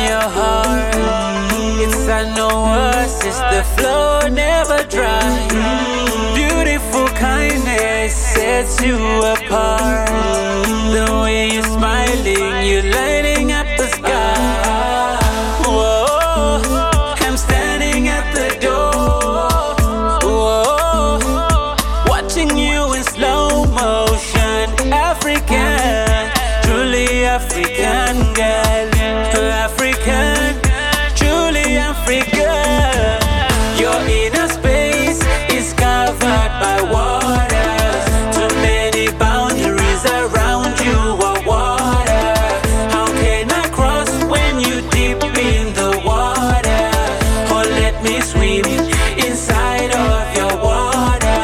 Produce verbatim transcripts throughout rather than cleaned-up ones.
your heart. It's an oasis, the flow never dry. Beautiful kindness sets you apart. The way you're smiling, you're lighting up the sky. Whoa, I'm standing at the door. Whoa, watching you in slow motion. African, truly African girl. African, truly African. Your inner space is covered by waters. Too many boundaries around you are water. How can I cross when you deep in the water? Or let me swim inside of your water.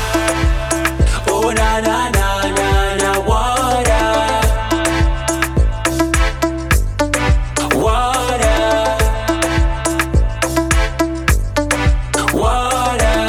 Oh na na na na na water. Water. Water.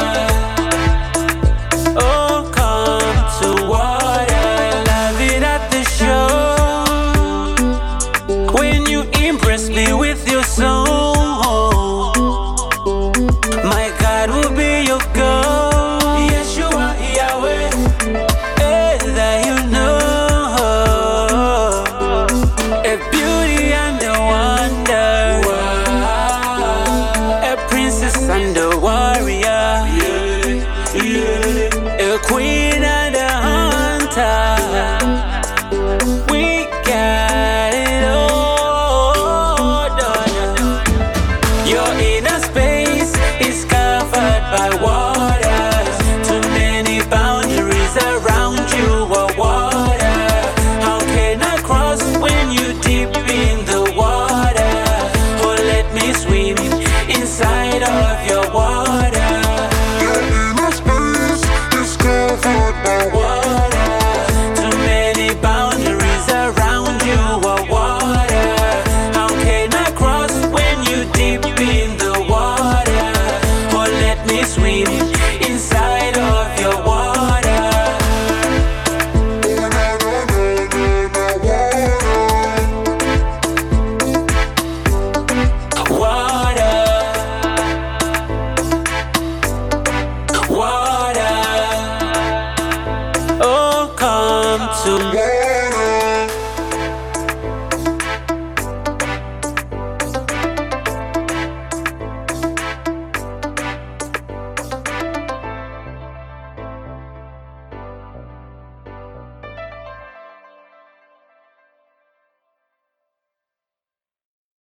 Oh, come to water. Love it at the show. When you impress me with your song, my God will be your God. Yeshua, Yahweh, eh, that you know. A beauty and a wonder. A princess and a warrior. A queen and a hunter. We got it all done. Your inner space is covered by waters. Too many boundaries around you are water. How can I cross when you deep in the water? Oh, let me swim inside of your water. Your inner space is covered by Water. Too many boundaries around you are water. How can I cross when you deep in the water? Oh, let me swim inside of your water. Water. Water. Oh, come to